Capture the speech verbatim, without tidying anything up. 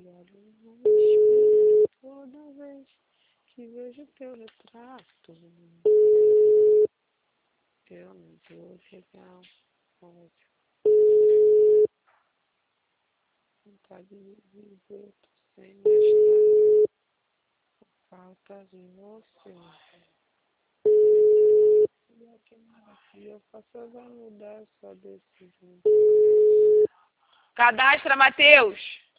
olho no espelho toda vez que vejo teu retrato. Eu não tô legal, ódio, vontade de viver, tô sem estar por falta de você. Olha que maravilha, eu faço vai mudar só desse jeito. Cadastra, Matheus!